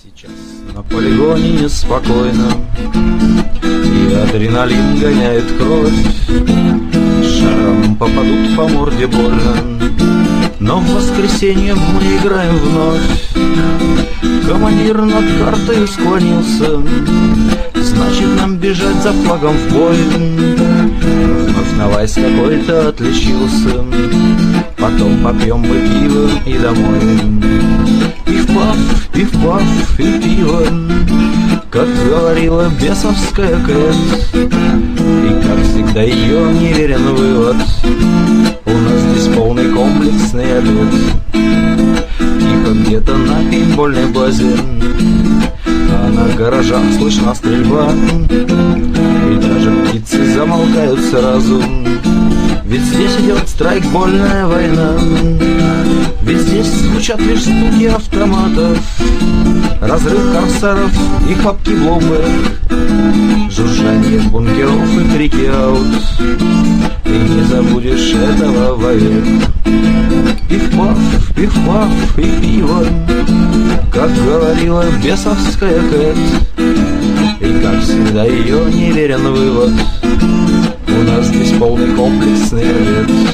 Сейчас на полигоне неспокойно, и адреналин гоняет кровь. Шаром попадут по морде больно, но в воскресенье мы играем вновь. Командир над картой склонился, значит нам бежать за флагом в бой. Вновь Навайс какой-то отличился, потом попьем мы пиво и домой. Пиф-паф и пиво, как говорила бесовская Кэт. И как всегда ее неверен вывод: у нас здесь полный комплексный обед. Тихо где-то на пейнтбольной базе, а на гаражах слышна стрельба. И даже птицы замолкают сразу, ведь здесь идет страйкбольная война. Ведь здесь звучат лишь стуки автоматов, разрыв корсаров и хлопки блоубек, жужжание бункеров и крики аут. Ты не забудешь этого вовек. Пиф-паф и пиво, как говорила бесовская Кэт. И как всегда ее неверен вывод: у нас здесь полный комплексный обед.